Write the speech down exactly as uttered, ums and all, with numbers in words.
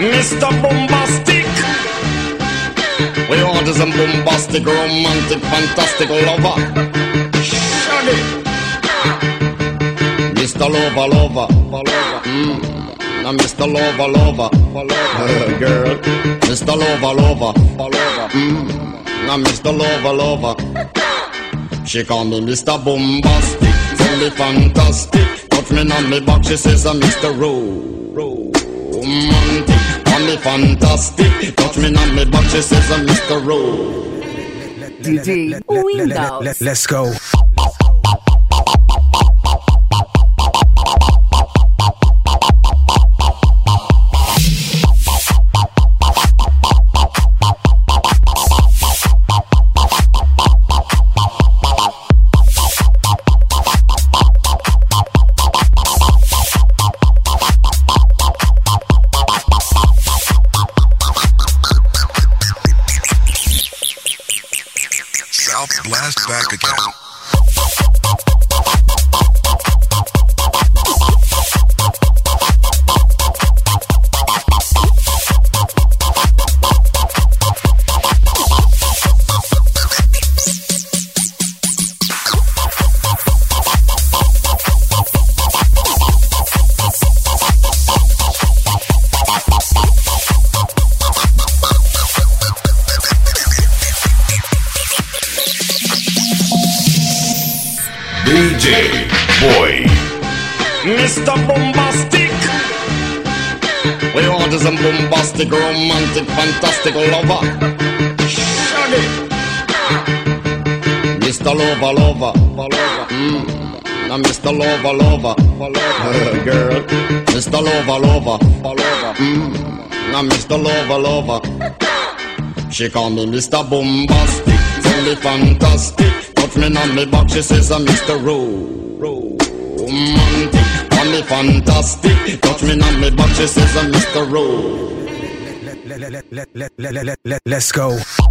Mister Bombastic. We want is a bombastic, romantic, fantastic lover. Shaggy. Mister Lover, lover, lover. Mm. Now Mister Lover, lover, lover. Girl. Mister Lover, lover, lover. Mm. Now Mister Lover, lover. She call me Mister Bombastic, tell me fantastic. Touch me on me back, she says I'm Mister Romantic. Call me fantastic, touch me on me back, she says I'm Mister Romantic. D J Windows. Let's go. Blast back again. D J Boy, Mister Bombastic. We want is a bombastic, romantic, fantastic lover. Shaggy. Mister Lover, lover, lover. Mm. Now Mister Lover, lover, lover. Girl. Mister Lover, lover, lover. Mm. Now Mister Lover, lover. She call me Mister Bombastic, tell me fantastic. Touch me on me back, she says I'm Mister Romantic. Call me fantastic. Touch me on me back, she says I'm Mister Romantic. Let's go.